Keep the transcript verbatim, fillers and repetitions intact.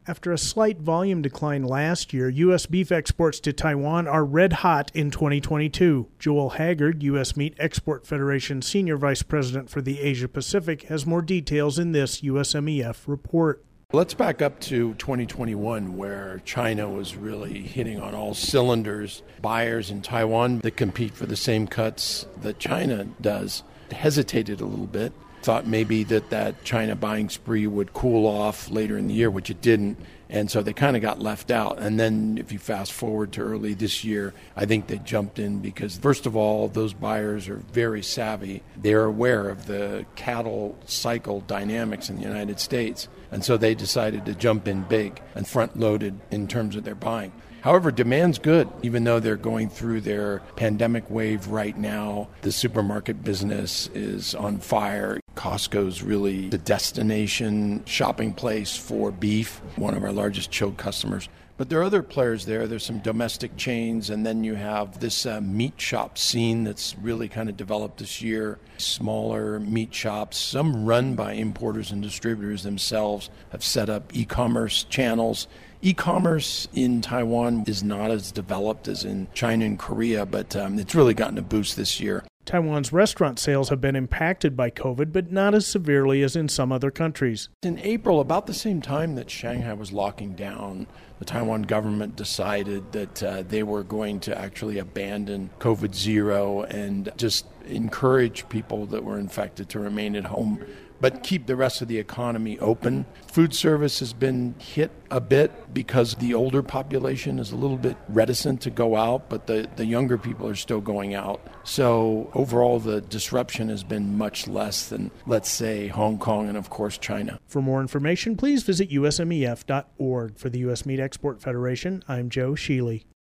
After a slight volume decline last year, U S beef exports to Taiwan are red hot in twenty twenty-two. Joel Haggard, U S Meat Export Federation Senior Vice President for the Asia Pacific, has more details in this U S M E F report. Let's back up to twenty twenty-one, where China was really hitting on all cylinders. Buyers in Taiwan that compete for the same cuts that China does hesitated a little bit. Thought maybe that that China buying spree would cool off later in the year, which it didn't. And so they kind of got left out. And then if you fast forward to early this year, I think they jumped in because, first of all, those buyers are very savvy. They're aware of the cattle cycle dynamics in the United States. And so they decided to jump in big and front-loaded in terms of their buying. However, demand's good, even though they're going through their pandemic wave right now. The supermarket business is on fire. Costco's really the destination shopping place for beef, one of our largest chilled customers. But there are other players there. There's some domestic chains, and then you have this uh, meat shop scene that's really kind of developed this year. Smaller meat shops, some run by importers and distributors themselves, have set up e-commerce channels. E-commerce in Taiwan is not as developed as in China and Korea, but um, it's really gotten a boost this year. Taiwan's restaurant sales have been impacted by COVID, but not as severely as in some other countries. In April, about the same time that Shanghai was locking down, the Taiwan government decided that uh, they were going to actually abandon COVID zero and just encourage people that were infected to remain at home, but keep the rest of the economy open. Food service has been hit a bit because the older population is a little bit reticent to go out, but the, the younger people are still going out. So overall, the disruption has been much less than, let's say, Hong Kong and, of course, China. For more information, please visit U S M E F dot org. For the U S Meat Export Federation, I'm Joe Sheely.